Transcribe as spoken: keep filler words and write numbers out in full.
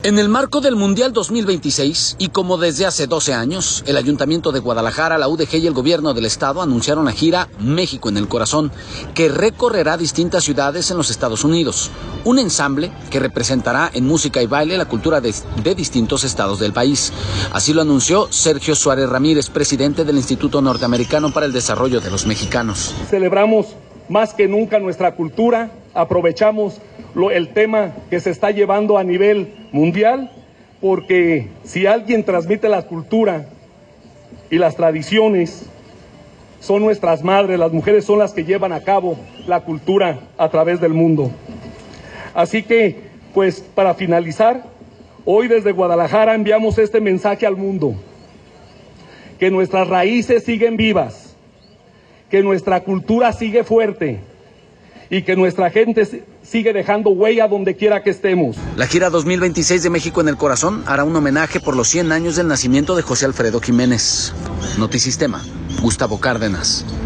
En el marco del Mundial dos mil veintiséis, y como desde hace doce años, el Ayuntamiento de Guadalajara, la U D G y el Gobierno del Estado anunciaron la gira México en el Corazón, que recorrerá distintas ciudades en los Estados Unidos. Un ensamble que representará en música y baile la cultura de, de distintos estados del país. Así lo anunció Sergio Suárez Ramírez, presidente del Instituto Norteamericano para el Desarrollo de los Mexicanos. Celebramos más que nunca nuestra cultura, aprovechamos Lo, el tema que se está llevando a nivel mundial, porque si alguien transmite la cultura y las tradiciones, son nuestras madres, las mujeres son las que llevan a cabo la cultura a través del mundo. Así que, pues, para finalizar, hoy desde Guadalajara enviamos este mensaje al mundo: que nuestras raíces siguen vivas, que nuestra cultura sigue fuerte y que nuestra gente sigue dejando huella donde quiera que estemos. La gira dos mil veintiséis de México en el Corazón hará un homenaje por los cien años del nacimiento de José Alfredo Jiménez. Notisistema, Gustavo Cárdenas.